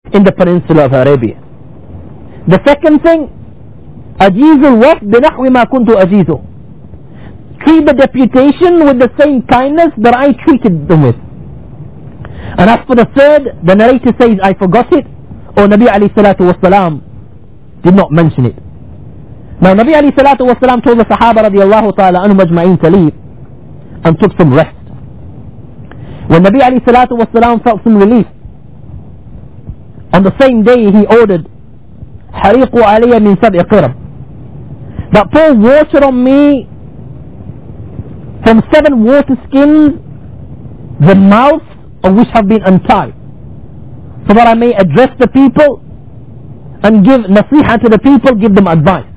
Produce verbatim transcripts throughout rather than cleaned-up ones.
in the peninsula of Arabia. The second thing, أجيز الوفد بنحو ما كنت أجيزه. Treat the deputation with the same kindness that I treated them with. And as for the third, the narrator says, I forgot it, or Nabi alayhi salatu wasalam did not mention it. Now Nabi alayhi salatu wasalam told the Sahaba radiallahu ta'ala anhum ajma'in to leave and took some rest. When Nabi alayhi salatu wasalam felt some relief, on the same day he ordered, حريقوا علي من سبع قرب, that pour water on me from seven water skins, the mouths of which have been untied, so that I may address the people and give nasiha to the people, give them advice.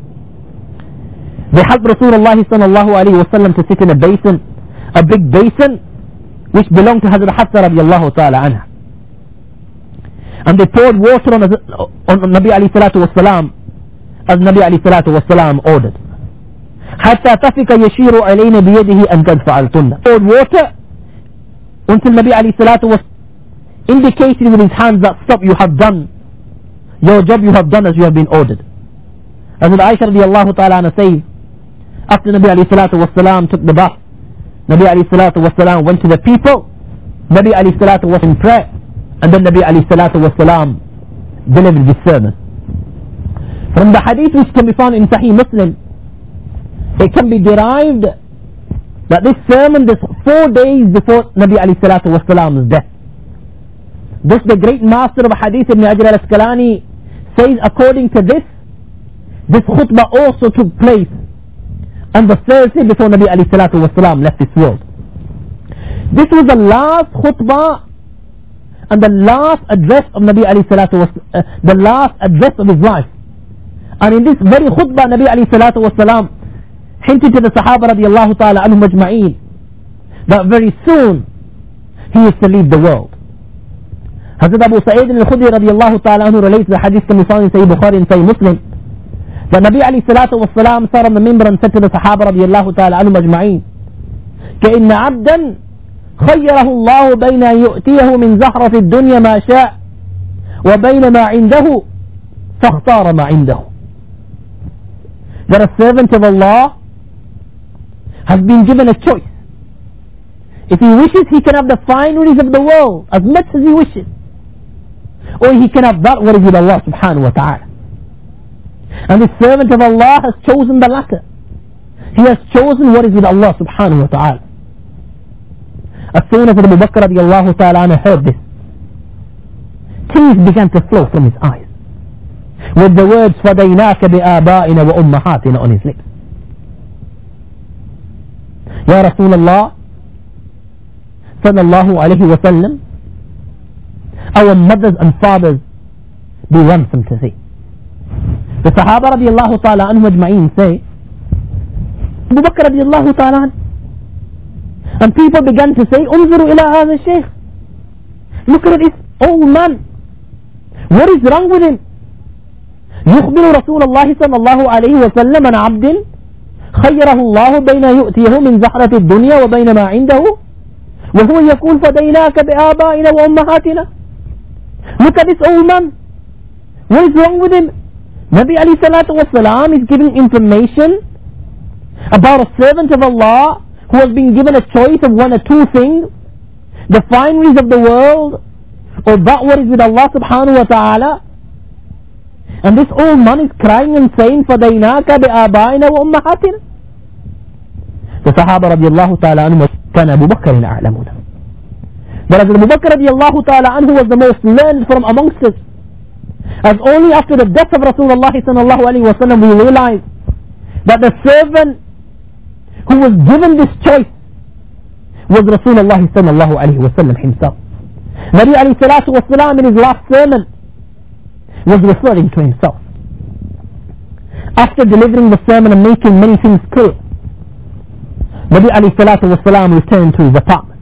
They helped Rasulullah sallallahu alayhi wa sallam to sit in a basin, a big basin which belonged to Hazrat Hafsa radiallahu ta'ala anha. And they poured water on, on Nabi alayhi salatu wasalam as Nabi alayhi salatu wasalam ordered. حتى تفك يشير علينا بيده أن قد فعلتن. Poured water until Nabi alayhi salatu was indicated with his hands that stop, you have done your job, you have done as you have been ordered. As Aisha radiallahu ta'ala anha says, after Nabi alayhi salatu wasalam took the bath, Nabi alayhi salatu wasalam went to the people, Nabi alayhi salatu was in prayer, and then Nabi alayhi salatu wasalam delivered this sermon. From the hadith which can be found in Sahih Muslim, it can be derived that this sermon, this four days before Nabi alayhi salatu wasalam's death. Thus the great master of hadith Ibn Hajar al-Asqalani says, according to this, this khutbah also took place on the Thursday before Nabi alayhi salatu wasalam left this world. This was the last khutbah and the last address of Nabi alayhi salatu was, uh, the last address of his life. And in this very khutbah, Nabi alayhi salatu wasalam hinted to the Sahaba radiallahu ta'ala anhum ajma'een that very soon he is to leave the world. Hazrat Abu Sa'id al-Khudri radiallahu ta'ala anhu relates the hadith can be found in Sahih Bukhari and Sahih Muslim, that Nabi alayhi salatu wasalam sat on the minbar and said to the Sahaba radiallahu ta'ala anhum ajma'een, كَإِنَّ عَبْدًا خيره الله بين أن يؤتيه من زهرة الدنيا ما شاء وبين ما عنده فاختار ما عنده. That a servant of Allah has been given a choice. If he wishes, he can have the fineries of the world as much as he wishes, or he can have that what is with Allah subhanahu wa ta'ala. And the servant of Allah has chosen the latter. He has chosen what is with Allah subhanahu wa ta'ala. As soon as Abu Bakr radiallahu ta'ala anhu heard this, tears began to flow from his eyes, with the words فَدَيْنَاكَ بِآبَائِنَا وَأُمَّهَاتِنَا on his lips. Ya Rasulullah sallallahu alayhi wa sallam, our mothers and fathers be ransom to thee. The Sahaba radiallahu ta'ala anhu ajma'een say, Abu Bakr radiallahu ta'ala anhu, and people began to say, انظروا إلى هذا الشيخ, look at this old man, what is wrong with him? يخبر رسول الله صلى الله عليه وسلم عن عبد خيره الله بين يؤتيه من زهرة الدنيا وبين ما عنده وهو يقول فديناك بآبائنا وأمهاتنا. Look at this old man, what is wrong with him? Nabi alayhi salatu wasalam is giving information about a servant of Allah who has been given a choice of one or two things, the fineries of the world, or that what is with Allah subhanahu wa ta'ala. And this old man is crying and saying, فَدَيْنَاكَ بِآبَائِنَا وَأُمَّهَاتِنَا. The Sahaba radiallahu ta'ala anhu كان أبو بكر أعلمنا. But as Abu Bakr radiallahu ta'ala anhu was the most learned from amongst us, as only after the death of Rasulullah sallallahu alayhi wa sallam we realized that the servant who was given this choice was Rasulullah sallallahu alayhi wa sallam himself. Nabi alayhi salatu wa salam in his last sermon was referring to himself. After delivering the sermon and making many things clear, Nabi alayhi salatu wa salam returned to his apartment.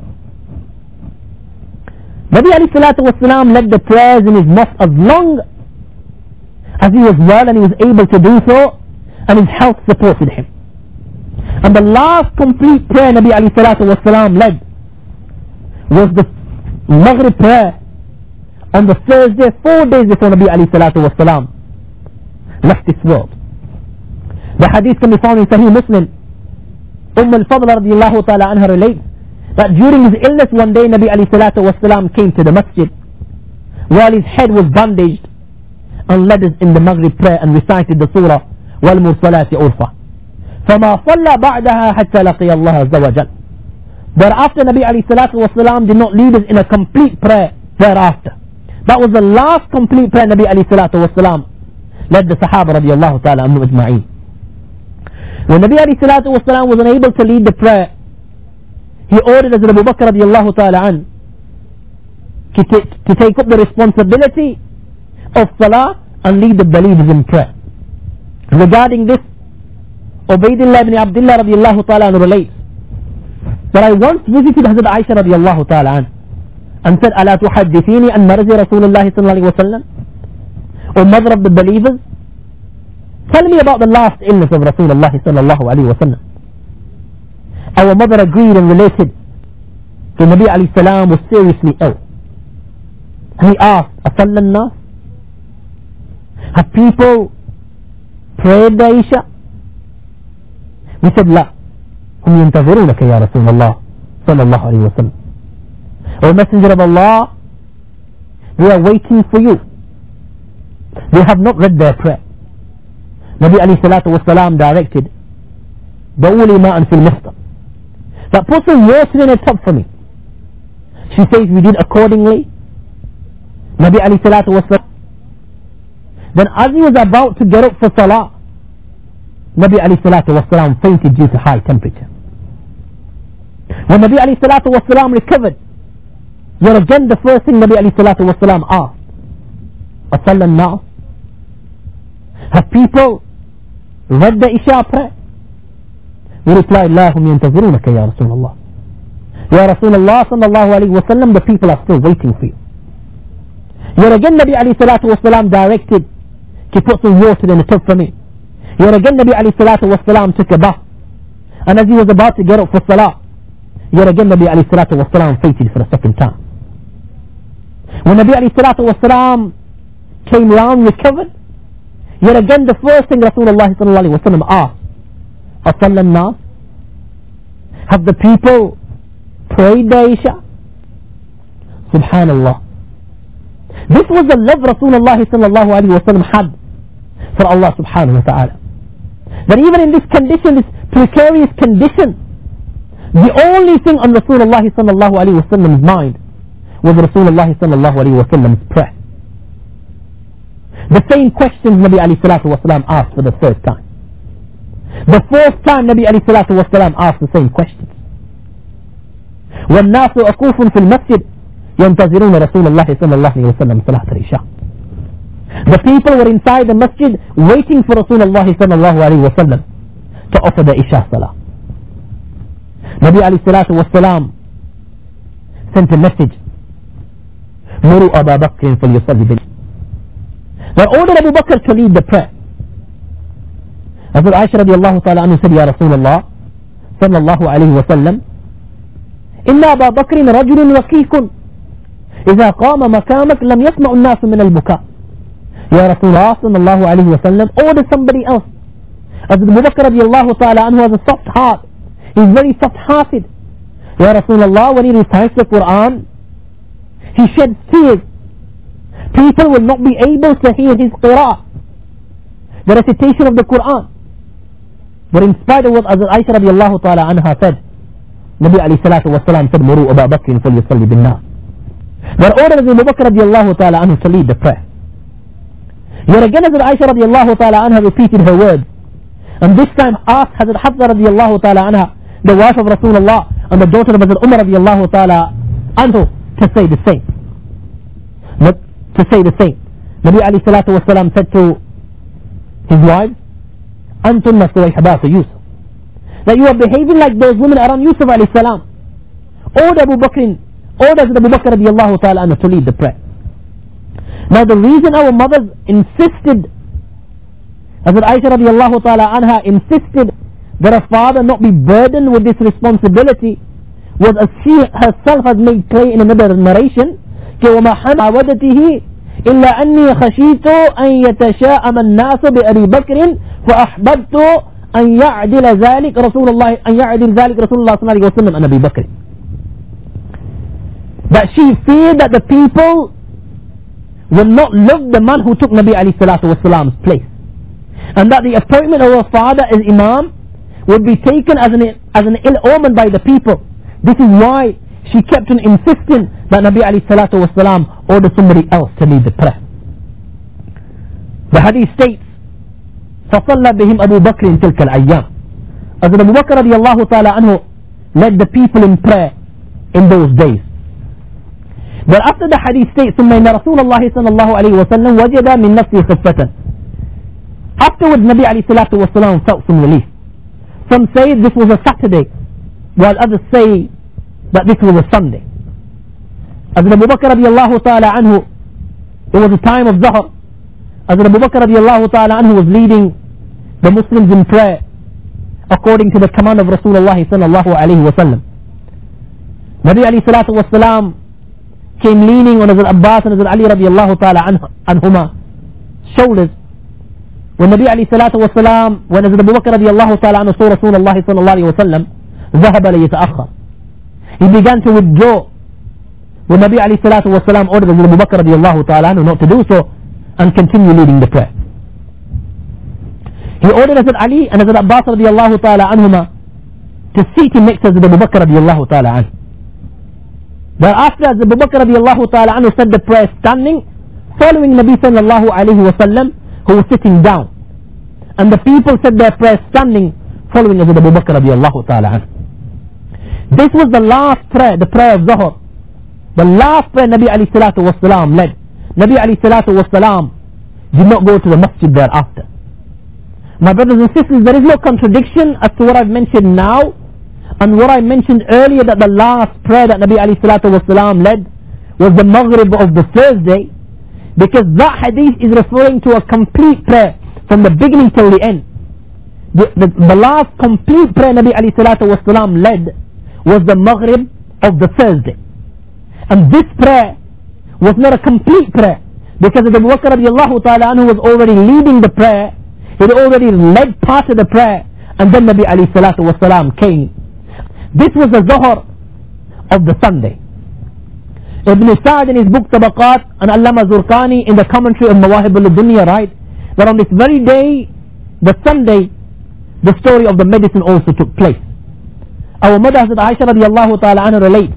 Nabi alayhi salatu wa salam led the prayers in his mosque as long as he was well and he was able to do so, and his health supported him. And the last complete prayer Nabi alayhi salatu wa salam led was the Maghrib prayer on the Thursday, four days before Nabi alayhi salatu wasalam left this world. The hadith can be found in Sahih Muslim. Umm al-Fadl radiyallahu ta'ala anha relates that during his illness one day, Nabi alayhi salatu wasalam came to the masjid while his head was bandaged and led us in the Maghrib prayer and recited the surah وَالْمُرْسَلَاتِ عُرْفًا فَمَا صَلَّى بَعْدَهَا حَتَّى لَقِيَ اللَّهَ عَزَّ وَجَلَّ. Thereafter, Nabi alayhi salatu wasalam did not lead us in a complete prayer thereafter. That was the last complete prayer Nabi alayhi salatu wasalam led the Sahaba radiyallahu ta'ala anhum ajma'een. When Nabi alayhi salatu wasalam was unable to lead the prayer, he ordered Hazrat Abu Bakr radiyallahu ta'ala an to, t- to take up the responsibility of salah and lead the believers in prayer. Regarding this, Ubaydullah ibn Abdullah radiyallahu ta'ala anhu relates that I once visited Hazrat Aisha radiyallahu ta'ala an and said, أَلَا تُحَدِّثِينِ أَنْ مَرْزِ رَسُولُ اللَّهِ صلى الله عليه وسلم, O mother of the believers, tell me about the last illness of Rasulullah sallallahu alayhi wa sallam. Our mother agreed and related to Nabi alayhi salam was seriously ill. And he asked, أَصَلَّ النَّاسِ, have people prayed the Isha? We said, لا, هم ينتظرونك يا رسول الله صلى الله عليه وسلم. O Messenger of Allah, they are waiting for you. They have not read their prayer. Nabi alayhi salatu wasalam directed, دَعُوا مَاءً فِي الْمِخْطَرِ, that put some water in a tub for me. She says we did accordingly. Nabi alayhi salatu wasalam, then as he was about to get up for salah, Nabi alayhi salatu wasalam fainted due to high temperature. When Nabi alayhi salatu wasalam recovered, yet again the first thing Nabi alayhi salatu wasalam asked, أَصَلَّ النَّاسِ, have people read the Isha prayer? We replied, لَا هُمْ يَنْتَظِرُونَكَ يَا رَسُولَ اللَّهِ, Ya Rasulullah sallallahu alayhi wa sallam, the people are still waiting for you. Yet again Nabi alayhi salatu wasalam directed to put some water in a tub for me. Yet again Nabi alayhi salatu wasalam took a bath, and as he was about to get up for salah, yet again Nabi alayhi salatu wasalam fainted for a second time. When Nabi alayhi salatu wasalam came round, recovered, yet again the first thing Rasulullah sallallahu alayhi wa sallam asked, أَصَلَّ النَّاسِ, have the people prayed the Isha? Subhanallah. This was the love Rasulullah sallallahu alayhi wa sallam had for Allah subhanahu wa ta'ala. That even in this condition, this precarious condition, the only thing on Rasulullah sallallahu alayhi wa sallam's mind was Rasulullah sallallahu alayhi wa sallam's prayer. The same questions Nabi alayhi salatu wa sallam asked for the third time. The fourth time Nabi alayhi salatu wa sallam asked the same questions. وَالنَّاسُ أَقُوفٌ فِي الْمَسْجِدِ يَنْتَظِرُونَ رَسُولَ اللَّهِ صَلَّى اللَّهُ عَلَيْهِ وَسَلَّمَ صَلَاةَ الْعِشَاءِ. The people were inside the masjid waiting for Rasulullah sallallahu alayhi wa sallam to offer the Isha salah. Nabi alayhi salatu wa sallam sent a message, مُرُوا أَبَا بَكْرٍ فَلْيُصَلِّ بِالْإِمَامِ. They ordered Abu Bakr to lead the prayer. Hazrat Aisha radiallahu ta'ala anhu said, Ya Rasulullah sallallahu alayhi wa sallam, إِنَّ أَبَا بَكْرٍ رَجُلٌ رَقِيقٌ إِذَا قَامَ مَكَامَكَ لَمْ يَسْمَعُ النَّاسُ مِنَ الْبُكَاءِ. Ya Rasulullah sallallahu alayhi wa sallam, order somebody else. Hazrat Abu Bakr radiallahu ta'ala anhu has a soft heart. He's very soft-hearted. Ya Rasulullah, when he recites the Quran, he sheds tears. People will not be able to hear his qira'ah, the recitation of the Quran. But in spite of what Hazrat Aisha radiallahu ta'ala anha said, Nabi alayhi salatu wa salam said, Muru Abu Bakr falyusalli bin nas. They ordered Abu Bakr radiallahu ta'ala anhu to lead the prayer. Yet again Hazrat Aisha radiallahu ta'ala anha repeated her words, and this time asked Hazrat Hafsa radiallahu ta'ala anha, the wife of Rasulullah and the daughter of Hazrat Umar radiallahu ta'ala anhu, to say the same. But to say the same. Nabi alayhi salatu wa salam said to his wives, Antunna suwayhabatu Yusuf, that you are behaving like those women around Yusuf alayhi salam. Order Abu Bakr, orders Abu Bakr radiallahu ta'ala anhu to lead the prayer. Now the reason our mothers insisted, Hazrat Aisha radiallahu ta'ala anha insisted that her father not be burdened with this responsibility, was as she herself has made clear in another narration, कि वमा हमावदतिही इल्ला अन्नी खशीतु अन यतशाअम अन्नास बिअबी बकर फअहबब्तु अन यअदिल ज़ालिक रसूलुल्लाह अन यअदिल ज़ालिक रसूलुल्लाह सल्लल्लाहु अलैहि वसल्लम अन अबी बकर. That she feared that the people would not love the man who took Nabi alayhi salatu wasalam's place, and that the appointment of her father as Imam would be taken as an, as an ill omen by the people. This is why she kept on insisting that Nabi alayhi salatu wasalam order somebody else to lead the prayer. The hadith states, فَصَلَّى بِهِمْ أَبُو بَكْرٍ تِلْكَ الْأَيَّامِ. As Abu Bakr radiallahu ta'ala anhu led the people in prayer in those days. But after the hadith states, ثُمَّ إِنَّ رَسُولَ اللَّهِ صَلَّى اللَّهُ عَلَيْهِ وَسَلَّمْ وَجَدَ مِنْ نَفْسِهِ خِفَّةً. Afterwards, Nabi alayhi salatu wasalam felt some relief. Some say this was a Saturday, while others say that this was a Sunday. As Abu Bakr radiallahu ta'ala anhu, it was a time of Zuhr. As Abu Bakr radiallahu ta'ala anhu was leading the Muslims in prayer according to the command of Rasulullah sallallahu alayhi wa sallam. Nabi alayhi salatu wasalam came leaning on Hazrat Abbas and Hazrat Ali radiallahu ta'ala anhuma shoulders. When Nabi alayhi salatu wasalam, when Hazrat Abu Bakr radiallahu ta'ala anhu saw Rasulullah sallallahu alayhi wa sallam, ذهب ليتأخر. He began to withdraw. When Nabi alayhi salatu wasalam ordered Hazrat Abu Bakr radiallahu ta'ala anhu not to do so and continue leading the prayer. He ordered Hazrat Ali and Hazrat Abbas radiallahu ta'ala anhuma to seat him next to Hazrat Abu Bakr radiallahu ta'ala anhu. Thereafter, as Abu Bakr radiallahu ta'ala anhu said the prayer standing, following Nabi sallallahu alayhi wa sallam, who was sitting down. And the people said their prayer standing, following Abu Bakr radiallahu ta'ala anhu. This was the last prayer, the prayer of Zuhr. The last prayer Nabi alayhi salatu wasalam led. Nabi alayhi salatu wasalam did not go to the masjid thereafter. My brothers and sisters, there is no contradiction as to what I've mentioned now and what I mentioned earlier, that the last prayer that Nabi alayhi salatu wasalam led was the Maghrib of the Thursday, because that hadith is referring to a complete prayer from the beginning till the end. The, the, the last complete prayer Nabi alayhi salatu wasalam led was the Maghrib of the Thursday. And this prayer was not a complete prayer, because Abu Bakr radiallahu ta'ala anhu was already leading the prayer. He had already led part of the prayer, and then Nabi alayhi salatu wasalam came. This was the Zuhr of the Sunday. Ibn Sa'd in his book Tabaqat and Allama Zurqani in the commentary of Mawahib al-Dunya write that on this very day, the Sunday, the story of the medicine also took place. Our mother Hazrat Aisha radiallahu ta'ala anha relates,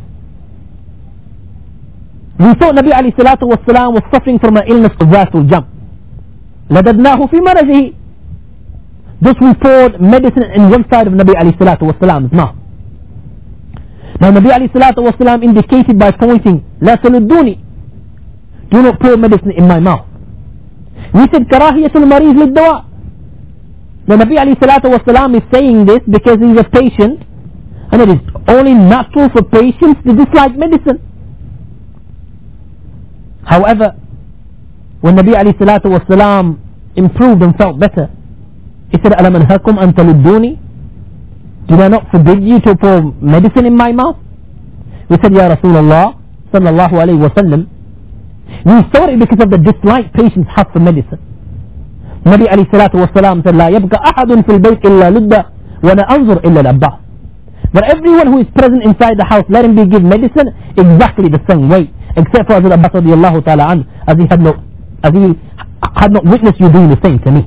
we thought Nabi alayhi salatu wasalam was suffering from an illness of Zatul Jam. لَدَدْنَاهُ فِي مَرَجِهِ. Thus we poured medicine in one side of Nabi alayhi salatu wasalam's mouth. Now Nabi alayhi salatu wasalam indicated by pointing, La taludduni, do not pour medicine in my mouth. We said, Karahiyatul mariz lid-dawa. Now Nabi alayhi salatu wasalam is saying this because he is a patient, and it is only natural for patients to dislike medicine. However, when Nabi alayhi salatu wasalam improved and felt better, he said, Alam anhakum an taludduni? Did I not forbid you to pour medicine in my mouth? We said, Ya Rasulullah sallallahu alayhi wa sallam, we thought it because of the dislike patients have for medicine. Nabi alayhi salatu wa salam said, La yabqa ahadun fil bayt illa ludda wa la anzur illa al-abbas. But everyone who is present inside the house, let him be given medicine exactly the same way, except for Hazrat Abbas radiallahu ta'ala an, as he had not, as he had not witnessed you doing the same to me.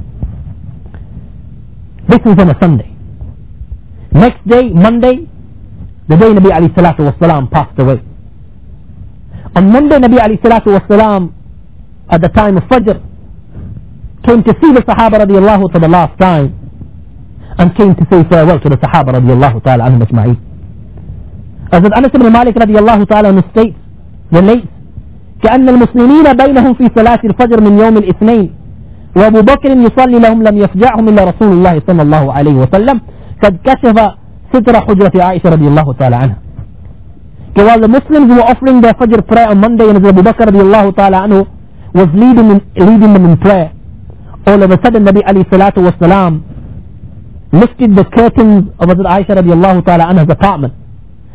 This was on a Sunday. Next day, Monday, the day Nabi alayhi salatu wasalam passed away. On Monday, Nabi alayhi salatu wasalam, at the time of Fajr, came to see the Sahaba radiallahu for the last time, and came to say farewell to the Sahaba radiallahu ta'ala anhum ajma'in. As Anas ibn Malik radiallahu ta'ala anhu states, relates, كأن المسلمين بينهم في صلاة الفجر من يوم الاثنين وأبو بكر يصلي لهم لم يفجعهم إلا رسول الله صلى الله عليه وسلم قد كشف ستر حجرة عائشة رضي الله تعالى عنها. While the Muslims were offering their Fajr prayer on Monday, and Abu Bakr radiallahu ta'ala anhu was leading, in, leading them in prayer, all of a sudden Nabi alayhi salatu wasalam lifted the curtains of Hazrat Aisha radiallahu ta'ala anha's apartment,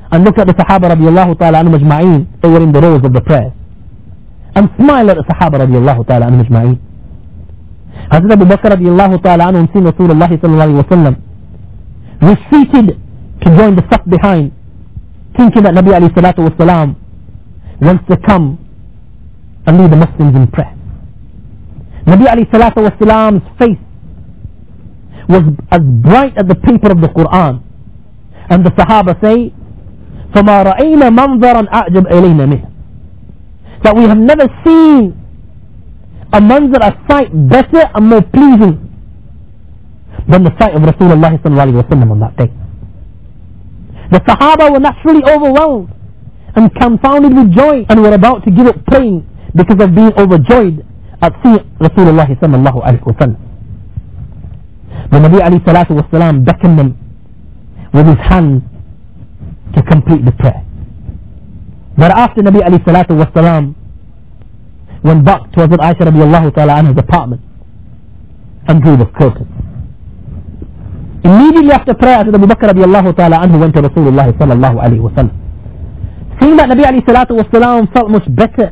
and look at the Sahaba radiallahu ta'ala anhu majma'een. They were in the rows of the prayers. And smile at the Sahaba radiallahu ta'ala anhu majma'een. Hazrat Abu Bakr radiallahu ta'ala anhu and seen Rasulullah sallallahu alayhi wa sallam retreated to join the saf behind, thinking that Nabi alayhi salatu wa salam wants to come and lead the Muslims in prayer. Nabi alayhi salatu wa salam's face was as bright as the paper of the Quran. And the Sahaba say, فَمَا رَأَيْنَا مَنْظَرًا أَعْجَبْ إِلَيْنَا مِنْهُ, that we have never seen a manzar, a sight better and more pleasing than the sight of Rasulullah sallallahu alayhi wa sallam on that day. The Sahaba were naturally overwhelmed and confounded with joy and were about to give up praying because of being overjoyed at seeing Rasulullah sallallahu alayhi wa sallam. The Nabi alayhi salatu wa salam beckoned them with his hand to complete the prayer. Thereafter Nabi alayhi salatu wa salam went back to Hazrat Aisha radiallahu ta'ala anha's apartment and drew the curtain. Immediately after prayer, Hazrat Abu Bakr radiallahu ta'ala anhu went to Rasulullah sallallahu alayhi wa sallam. Seeing that Nabi alayhi salatu wa salam felt much better.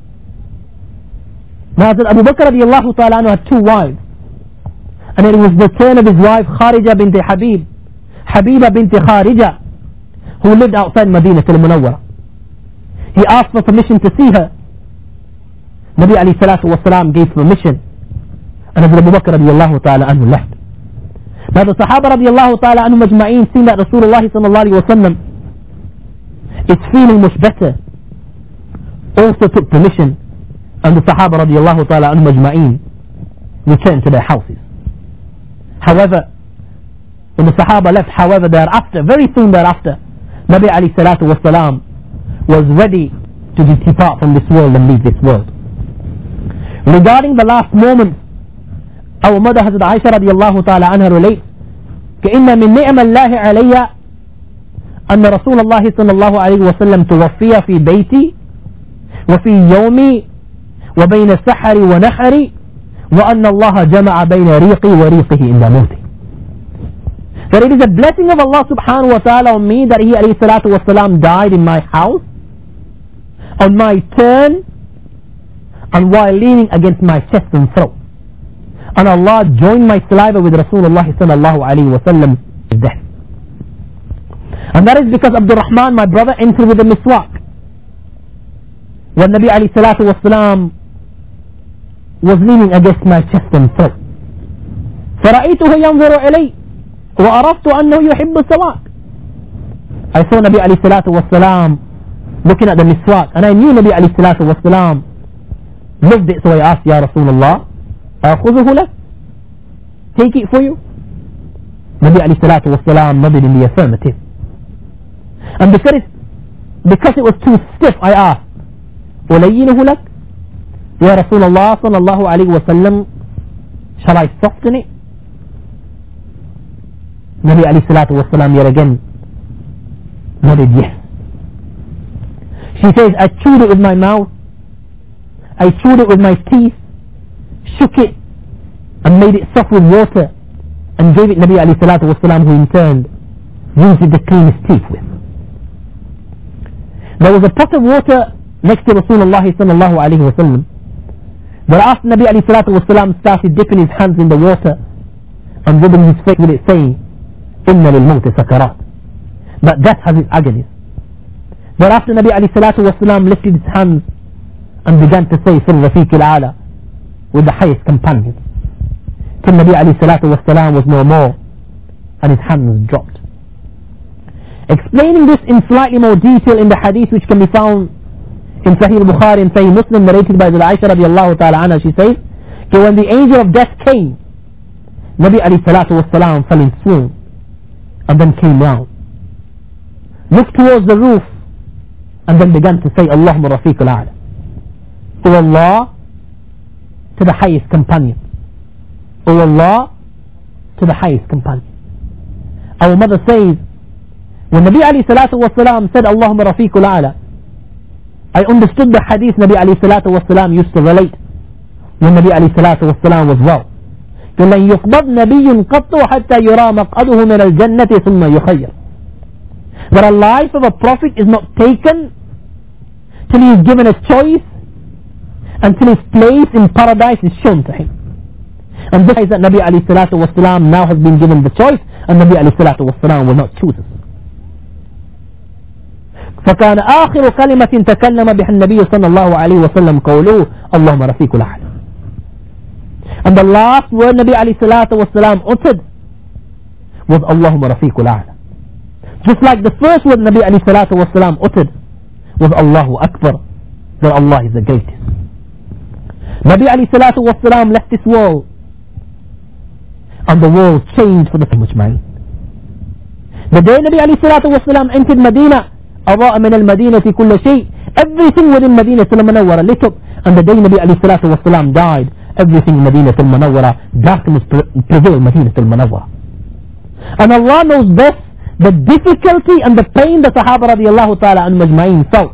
Now Hazrat Abu Bakr radiallahu ta'ala anhu had two wives, and it was the turn of his wife Kharija bint Habib, Habiba bint Kharija, who lived outside Medina al-Munawwara. He asked for permission to see her. Nabi alayhi salatu wa salam gave permission, and Hazrat Abu Bakr radiallahu ta'ala anhu left. Now the Sahaba radiallahu ta'ala anhu majma'een, seeing that Rasulullah sallallahu alayhi wa sallam is feeling much better, also took permission, and the Sahaba radiallahu ta'ala anhu majma'een returned to their houses. However, when the Sahaba left, however, thereafter, very soon thereafter, Nabi alayhi salatu wa salam was ready to depart from this world and leave this world. Regarding the last moment, our mother Hazrat Aisha radiallahu ta'ala anha relates, كإن من نعم الله علي أن رسول الله صلى الله عليه وسلم توفي في بيتي وفي يومي وبين السحر ونحري وأن الله جمع بين ريقي وريقه إلا موتي. That it is a blessing of Allah subhanahu wa ta'ala on me that he alayhi salatu wa salam died in my house, on my turn, and while leaning against my chest and throat. And Allah joined my saliva with Rasulullah sallallahu alayhi wa sallam's death. And that is because Abdul Rahman, my brother, entered with a miswak when Nabi alayhi salatu wa salam was leaning against my chest and throat. فرأيته ينظر إلي وعرفت أنه يحب السواك. I saw Nabi alayhi salatu wa salam looking at the miswak, and I knew Nabi alayhi salatu wa salam loved it, so I asked, Ya Rasulullah, أخذه لك? Take it for you? Nabi alayhi salatu wa salam nodded in the affirmative. And because it, because it was too stiff, I asked, ألينه لك? Ya Rasulullah sallallahu alayhi wa sallam, shall I soften it? Nabi alayhi salatu wa salam yet again nodded yes. She says, I chewed it with my mouth, I chewed it with my teeth, shook it and made it soft with water and gave it Nabi alayhi salatu wa salam, who in turn used it to clean his teeth with. There was a pot of water next to Rasulullah sallallahu alayhi wa sallam. But after Nabi alayhi salatu wa salam started dipping his hands in the water and rubbing his face with it, saying, Inna lil mawti sakarat, that death has its agonies. But after Nabi alayhi salatu wa salam lifted his hands and began to say, Fil Rafiq al-Ala, with the highest companions, till Nabi alayhi salatu wa salam was no more and his hands dropped. Explaining this in slightly more detail in the hadith which can be found in Sahih Bukhari and Sahih Muslim, narrated by the Aisha radiallahu ta'ala anha, she says, that when the angel of death came, Nabi alayhi salatu wa salam fell in swoon and then came down, looked towards the roof, and then began to say, Allahumma Rafiq al-A'la, O Allah, to the highest companion, O Allah, to the highest companion. Our mother says, when Nabi alayhi salatu wa salam said, Allahumma Rafiq al-A'la, I understood the hadith Nabi alayhi salatu wa salam used to relate when Nabi alayhi salatu wa salam was well. لن يقبض نبي قط حتى يرى مقعده من الجنة ثم يخير. That a life of a prophet is not taken till he is given a choice, until his place in paradise is shown to him. And this is that Nabi alayhi salatu wasalam now has been given the choice, and Nabi alayhi salatu wasalam will not choose us. فكان آخر كلمة تكلم بها النبي صلى الله عليه وسلم قوله اللهم رفيق الأعلى. And the last word Nabi alayhi salatu wasalam uttered was Allahumma rafiqul a'la. Just like the first word Nabi alayhi salatu wasalam uttered was Allahu Akbar, that Allah is the greatest. Nabi alayhi salatu wasalam left this world, and the world changed for the Mujma'in. The day Nabi alayhi salatu wasalam entered Medina, أضاء من المدينة كل شيء, everything within Medina al-Munawwara lit up. And the day Nabi alayhi salatu wasalam died, everything in Medina al-Munawwara, darkness prevailed Medina al-Munawwara. And Allah knows best the difficulty and the pain the Sahaba radiallahu ta'ala and Majma'in felt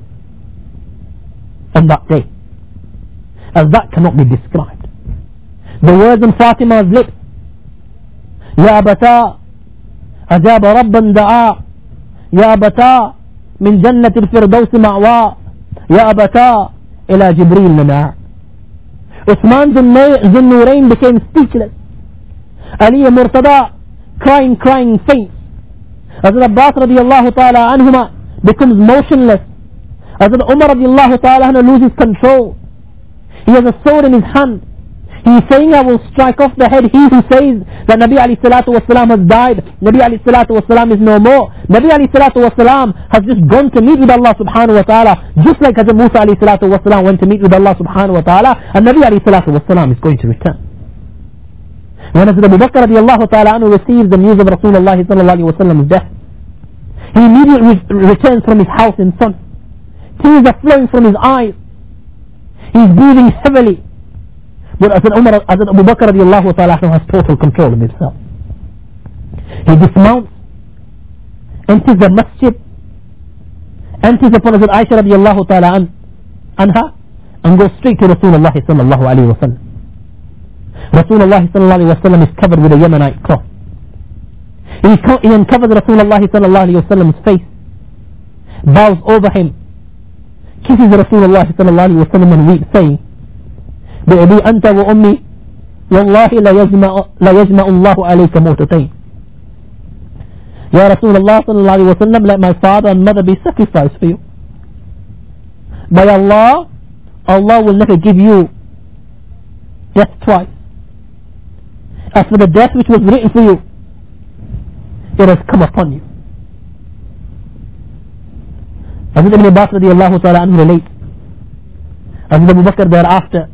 on that day, as that cannot be described. The words on Fatima's lips, يا أبتا أجاب ربا دعا يا أبتا من جنة الفردوس معوا يا أبتا إلى جبريل منع. Uthman Zun Nurayn became speechless. Ali Murtada crying, crying faint. Hazrat Abbas radiallahu ta'ala anhuma becomes motionless. Hazrat Umar radiallahu ta'ala anhu loses control. He has a sword in his hand. He is saying, I will strike off the head. He who says that Nabi alayhi salatu wasalam has died, Nabi alayhi salatu wasalam is no more. Nabi alayhi salatu wasalam has just gone to meet with Allah subhanahu wa ta'ala, just like Hazrat Musa alayhi salatu wasalam went to meet with Allah subhanahu wa ta'ala, and Nabi alayhi salatu wasalam is going to return. When Hazrat Abu Bakr radiallahu ta'ala anhu receives the news of Rasulullah sallallahu alayhi wa sallam's death, he immediately re- returns from his house in sun. Tears are flowing from his eyes. He is breathing heavily. But Hazrat Umar, Hazrat Abu Bakr radiallahu ta'ala has total control of himself. He dismounts, enters the masjid, enters upon Hazrat Aisha radiallahu ta'ala an, anha, and goes straight to Rasulullah sallallahu alayhi wa sallam. Rasulullah sallallahu alayhi wa sallam is covered with a Yemenite cloth. He, co- he uncovers Rasulullah sallallahu alayhi wa sallam's face, bows over him, kisses Rasulullah sallallahu alayhi wa sallam and weeps, saying, بأبي أنت وأمي والله لا يجمع, لا يجمع الله عليك موتتين. Ya Rasulullah sallallahu alayhi wa sallam, let my father and mother be sacrificed for you. By Allah, Allah will never give you death twice. As for the death which was written for you, it has come upon you. Hazrat Ibn Abbas radiallahu ta'ala anhu relates, Hazrat Abu Bakr thereafter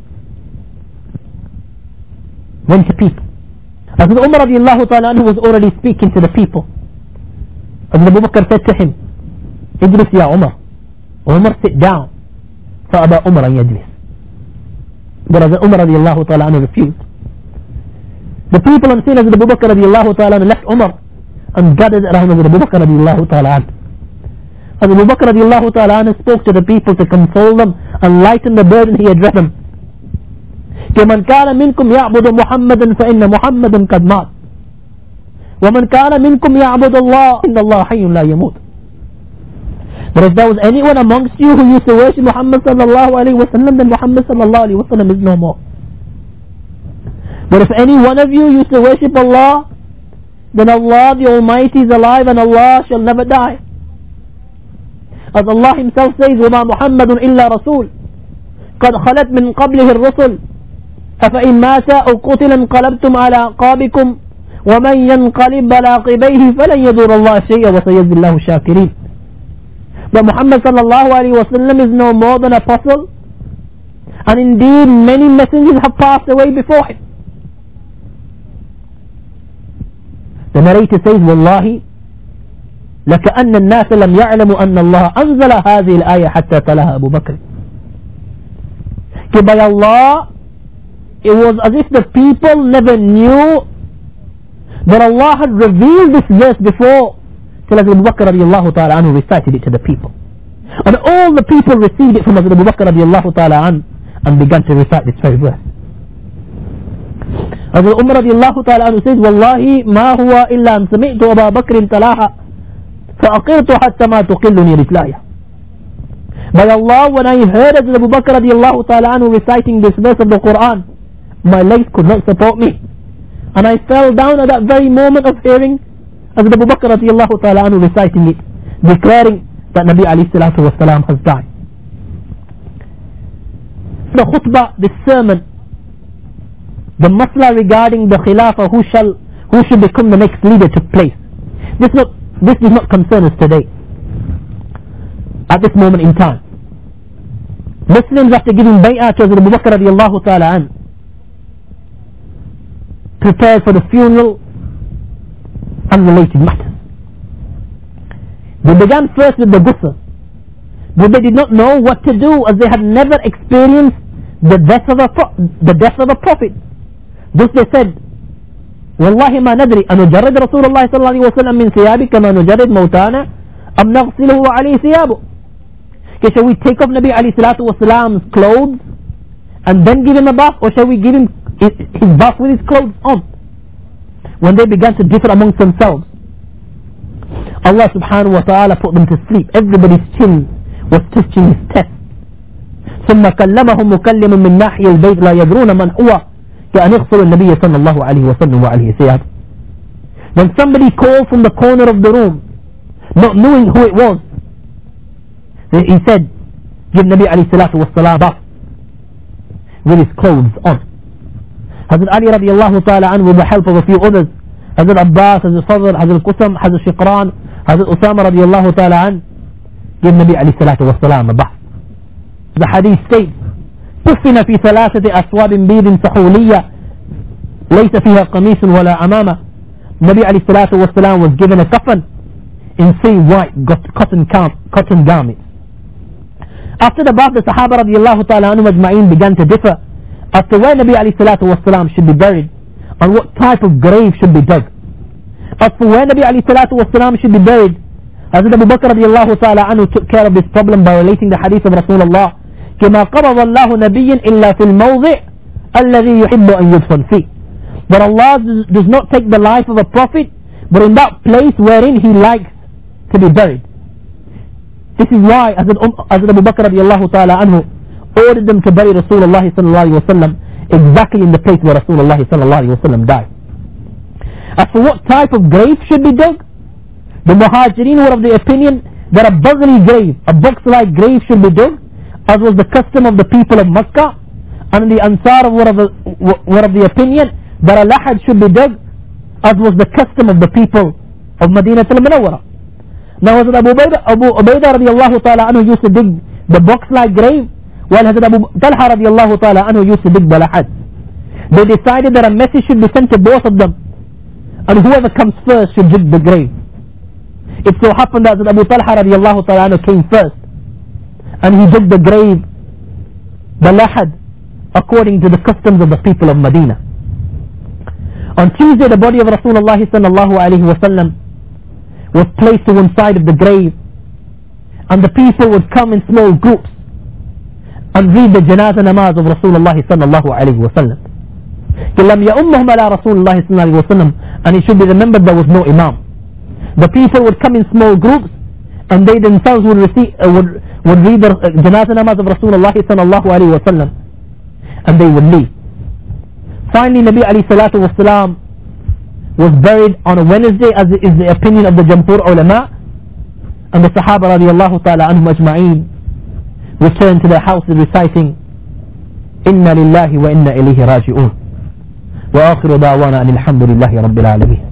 went to people. Hazrat Umar radiallahu ta'ala anhu was already speaking to the people. Hazrat Abu Bakr said to him, Ijlis ya Umar. Umar, sit down. فأبى Umar أن يجلس. But Hazrat Umar radiallahu ta'ala anhu refused. The people on scene, Hazrat Abu Bakr radiallahu ta'ala anhu left Umar and gathered around Hazrat Abu Bakr radiallahu ta'ala anhu. Hazrat Abu Bakr radiallahu ta'ala anhu spoke to the people to console them and lighten the burden he addressed them. كمن كان منكم يعبد محمدا فإن محمدا قد مات ومن كان منكم يعبد الله إن الله حي لا يموت. But if there was anyone amongst you who used to worship Muhammad sallallahu alayhi wa sallam, then Muhammad sallallahu alayhi wa sallam is no more. But if any one of you used to worship Allah, then Allah the Almighty is alive and Allah shall never die. As Allah Himself says, وَمَا مُحَمَّدٌ إِلَّا رَسُولٌ قَدْ خَلَتْ مِنْ قَبْلِهِ الرُّسُلُ أَفَإِنْ مَاتَ أَوْ قُتِلَ انقَلَبْتُمْ عَلَى أَعْقَابِكُمْ وَمَنْ يَنْقَلِبْ عَلَى عَقِبَيْهِ فَلَنْ يَضُرَّ اللَّهَ شَيْئًا وَسَيَجْزِي اللَّهُ الشَّاكِرِينَ. But Muhammad sallallahu alayhi wa sallam is no more than an apostle, and indeed many messengers have passed away before him. The narrator says, والله لكأن الناس لم يعلموا أن الله أنزل هذه الآية حتى تلاها أبو بكر. By Allah, it was as if the people never knew that Allah had revealed this verse before, till Abu Bakr radiallahu ta'ala anhu recited it to the people. And all the people received it from Abu Bakr radiallahu ta'ala anhu and began to recite this very verse. Abu Umar radiallahu ta'ala anhu says, والله ما هو إلا أن سمعت أبا بكر تلاها فأقرت حتى ما تقلني رجلاي. By Allah, when I heard Hazrat Abu Bakr radiallahu ta'ala anhu reciting this verse of the Quran, my legs could not support me. And I fell down at that very moment of hearing Hazrat Abu Bakr radiallahu ta'ala anhu reciting it, declaring that Nabi alayhi salatu wasalam has died. The khutbah, the sermon, the masla regarding the khilafah, who shall, who should become the next leader, took place. This not, this does not concern us today, at this moment in time. Muslims, after giving bay'ah to Hazrat Abu Bakr radiallahu ta'ala an, prepared for the funeral and related matters. They began first with the ghusl, but they did not know what to do, as they had never experienced the death of a pro- the death of a prophet. Thus they said, والله ما ندري أنجرد رسول الله صلى الله عليه وسلم من ثيابه كما نجرد موتانا أم نغسله وعليه ثيابه. Okay, shall we take off Nabi alayhi salatu wasalam's clothes and then give him a bath, or shall we give him his, his bath with his clothes on? When they began to differ amongst themselves, Allah subhanahu wa ta'ala put them to sleep. Everybody's chin was touching his chest. ثم كلمهم مكلم من ناحية البيت لا يدرون من هو كأن يغسل النبي صلى الله عليه وسلم وعليه ثيابه. When somebody called from the corner of the room, not knowing who it was, he said, give Nabi alayhi salatu wassalam bath with his clothes on. Hazrat Ali radiallahu ta'ala anhu, with the help of a few others, Hazrat Abbas, Hazrat Fadl, Hazrat Qusam, Hazrat Shiqran, Hazrat Usama radiallahu ta'ala anhu, give Nabi alayhi salatu wassalam a bath. The hadith states, كفن في ثلاثة أثواب بيض سحولية ليس فيها قميص ولا عمامة. Nabi alayhi salatu wassalam was given a coffin in three white cotton, cotton garments. After the bath, the Sahaba radiallahu ta'ala anhu ajma'in began to differ as to where Nabi alayhi salatu wassalam should be buried and what type of grave should be dug. As for where Nabi alayhi salatu wassalam should be buried, Hazrat Abu Bakr radiallahu ta'ala anhu took care of this problem by relating the hadith of Rasulullah, كما قبض الله نبيا إلا في الموضع الذي يحب أن يدفن فيه. But Allah does not take the life of a prophet, but in that place wherein He likes to be buried. This is why Hazrat Abu Bakr radiallahu ta'ala anhu ordered them to bury Rasulullah sallallahu alayhi wa sallam exactly in the place where Rasulullah sallallahu alayhi wa sallam died. As for what type of grave should be dug, the Muhajirin were of the opinion that a buzzy grave, a box-like grave should be dug, as was the custom of the people of Makkah, and the Ansar were of the, were of the opinion that a lahad should be dug, as was the custom of the people of Madinah al-Munawwara. Now Hazrat Abu Ubaidah, Abu Ubaidah radiallahu ta'ala anhu used to dig the box-like grave, while Hazrat Abu Talha radiallahu ta'ala anhu used to dig the lahad. They decided that a message should be sent to both of them, and whoever comes first should dig the grave. It so happened that Abu Talha radiallahu ta'ala anhu came first, and he dug the grave, the lahad, according to the customs of the people of Medina. On Tuesday, the body of Rasulullah sallallahu alayhi wa sallam was placed to one side of the grave, and the people would come in small groups and read the janazah namaz of Rasulullah sallallahu alayhi wa sallam. لم يؤمهم على رسول الله صلى الله عليه وسلم, and it should be remembered there was no imam. The people would come in small groups, and they themselves would receive, uh, would, would read the uh, janazah namaz of Rasulullah sallallahu alayhi wa sallam, and they would leave. Finally, Nabi alayhi salatu wasalam was buried on a Wednesday, as is the opinion of the Jamhur ulama, and the Sahaba radiallahu ta'ala anhum ajma'een returned to their houses reciting Inna lillahi wa inna ilayhi raji'un. Wa akhiru da'wana anil hamdulillahi rabbil alameen.